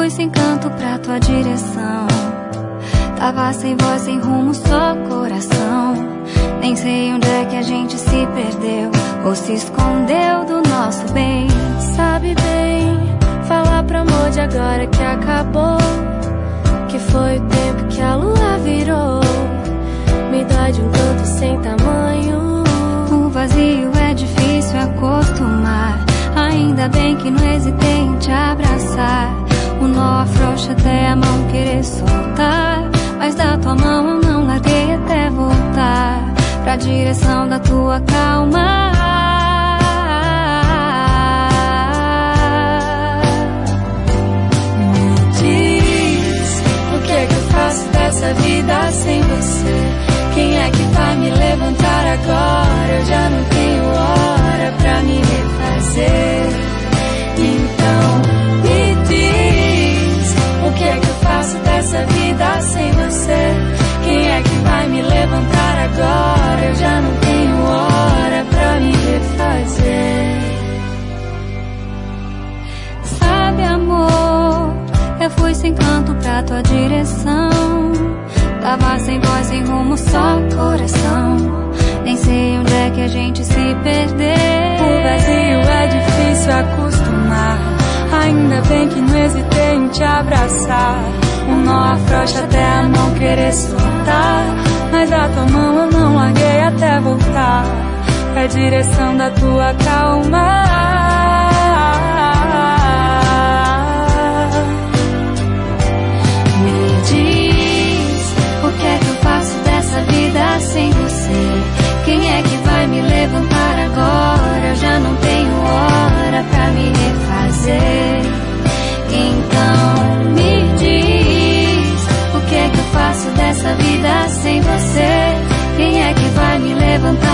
fui sem canto pra tua direção. Tava sem voz, sem rumo, só coração. Nem sei onde é que a gente se perdeu ou se escondeu do nosso bem. Sabe bem, falar pro amor de agora que acabou, que foi o tempo que a lua virou. Me dói de um tanto sem tamanho. O vazio é difícil acostumar. Ainda bem que não hesitei em te abraçar. O nó afrouxa até a mão querer soltar, mas da tua mão eu não larguei até voltar pra direção da tua calma. Me diz, o que é que eu faço dessa vida sem você? Quem é que vai me levantar agora? Eu já não tenho hora pra me refazer. Então me diz, o que é que eu faço dessa vida sem você? Quem é que vai me levantar agora? Eu já não tenho hora pra me refazer. Sabe, amor, eu fui sem canto pra tua direção. Tava sem voz, sem rumo, só coração. Nem sei onde é que a gente se perdeu. O vazio é difícil acostumar. Ainda bem que não hesitei em te abraçar. O nó afrouxa até a mão querer soltar, mas da tua mão eu não larguei até voltar pra direção da tua calma. Me diz, o que é que eu faço dessa vida sem você? Quem é que vai me levantar agora? Eu já não tenho hora pra me refazer. Então me diz, o que é que eu faço dessa vida sem você? Quem é que vai me levantar